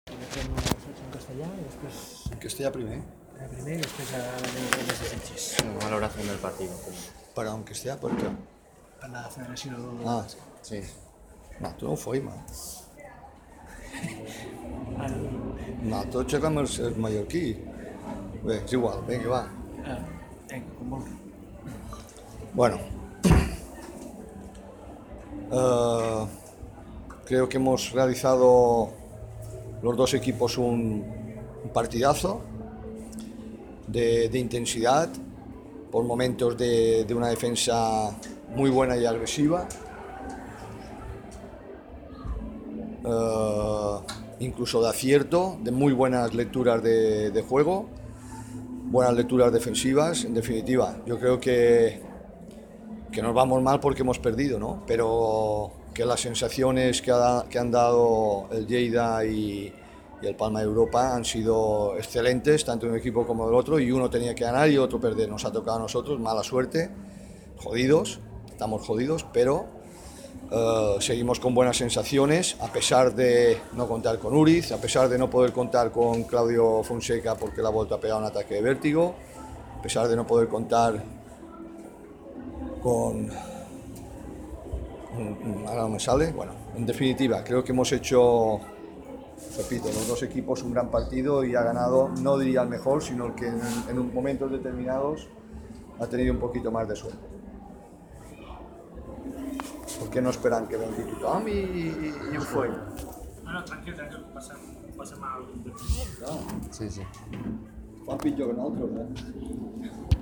En castellà i després Castellà primer, primer i després a l'anell que desitgis. Valoración del partido. però en castellà per què? Per la federació... Ah, Sí. nosaltres no ho feim, Ah, nosaltres xerrem el mallorquí. Bé, és igual, vinga, va. vinga, com vulgui. Bueno, creo que hemos realizado los dos equipos un partidazo de intensidad, por momentos de una defensa muy buena y agresiva, incluso de acierto, de muy buenas lecturas de juego, buenas lecturas defensivas. En definitiva, yo creo que nos vamos mal porque hemos perdido, ¿no? Pero que las sensaciones que han dado el Lleida y el Palma de Europa han sido excelentes, tanto en un equipo como del otro, y uno tenía que ganar y otro perder. Nos ha tocado a nosotros, mala suerte, jodidos, estamos jodidos, pero seguimos con buenas sensaciones, a pesar de no contar con Uriz, a pesar de no poder contar con Claudio Fonseca porque la ha vuelto a pegar un ataque de vértigo, a pesar de no poder contar ahora no me sale. Bueno, en definitiva, creo que hemos hecho, repito, los dos equipos un gran partido y ha ganado, no diría el mejor, sino el que en momentos determinados ha tenido un poquito más de suerte. ¿Por qué no esperan que vengui tothom i ho fem? No, tranquil, passem mal. Sí, sí. Fan pitjor que nosaltres,